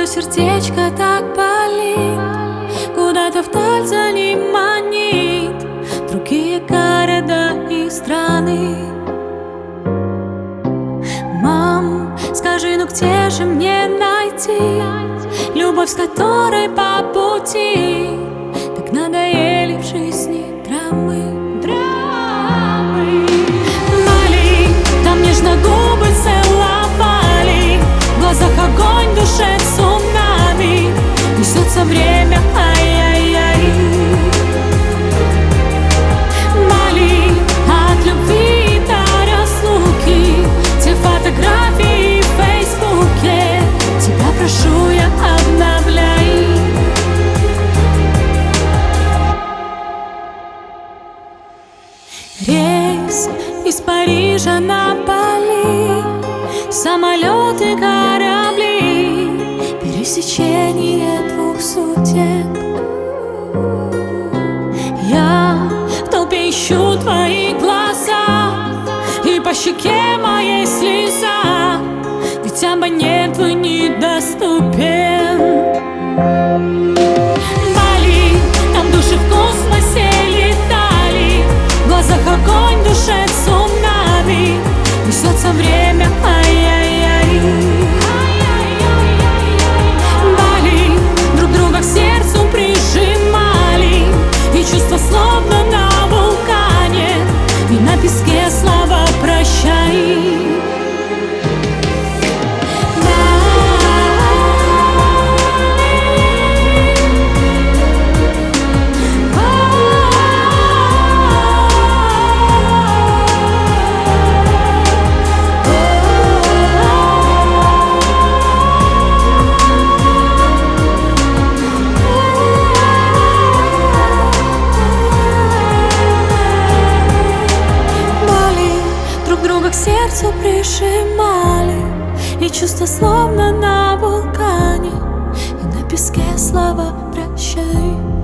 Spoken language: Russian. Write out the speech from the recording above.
сердечко так болит, куда-то вдаль за ним манит другие города и страны. Мам, скажи, ну где же мне найти любовь, с которой по пути так надоели в жизни драмы? Мали, там нежно губы целовали, в глазах огонь, в душе цунами, несется время, ай-яй-яй. Мали, от любви до разлуки, те фотографии в Фейсбуке, тебя прошу я, обновляй. Рейс из Парижа на Бали, самолеты, корабли, пересечение двух судеб. Я в толпе ищу твои глаза, и по щеке моей слеза, ведь абонент твой недоступен. Бали, там души в космосе летали, в глазах огонь, в душе цунами, несется время, ай-яй-яй. Бали, друг друга к сердцу прижимали, и чувства словно на вулкане, и на песке слова прощай. К сердцу прижимали, и чувства словно на вулкане, и на песке слова прощай.